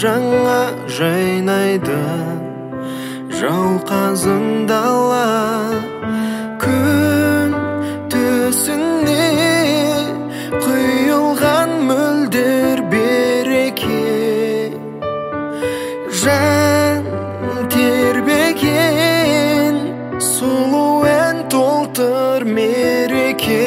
жаңа жайнайды жауқазын дала. Күн төсіне құйылған мөлдір береке, жан тербеген сұлу ән толтыр мереке.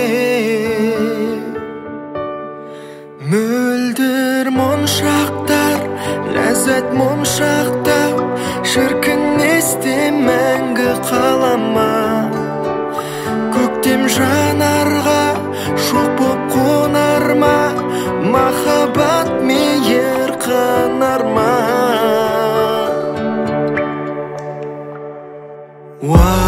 Мөлдір моншақтар, ләззат моншақтар, шіркін есте мәңгі қалама. Көктем жанарға шоқ боп қонар ма, махаббат мейір қанар ма.